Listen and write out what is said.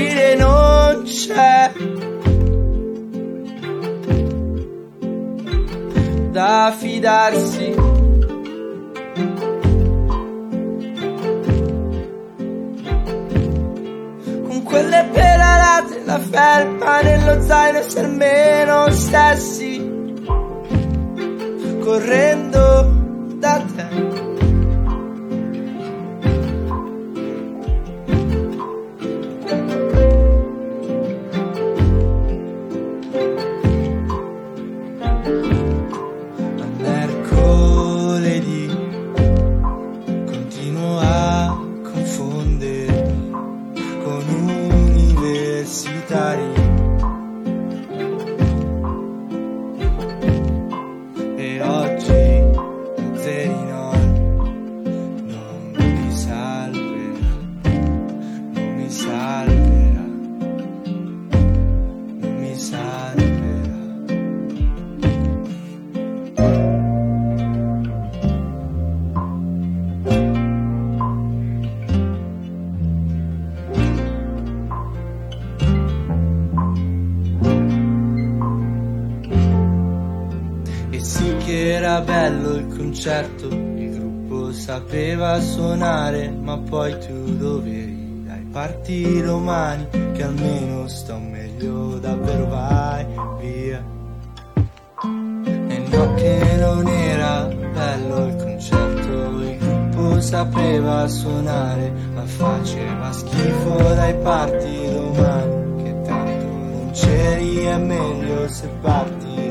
morire non c'è da fidarsi. Con quelle pedalate, la felpa nello zaino e se almeno stessi correndo da te. Continuo a confondermi con universitari e oggi lo Zerinol non mi salverà, non mi salverà, non mi salverà. E sì che era bello il concerto, il gruppo sapeva suonare, ma poi tu dovevi, dai, parti domani, che almeno sto meglio, davvero vai via. E no che non era bello il concerto, il gruppo sapeva suonare, ma faceva schifo, dai, parti domani, che tanto non c'eri, è meglio se parti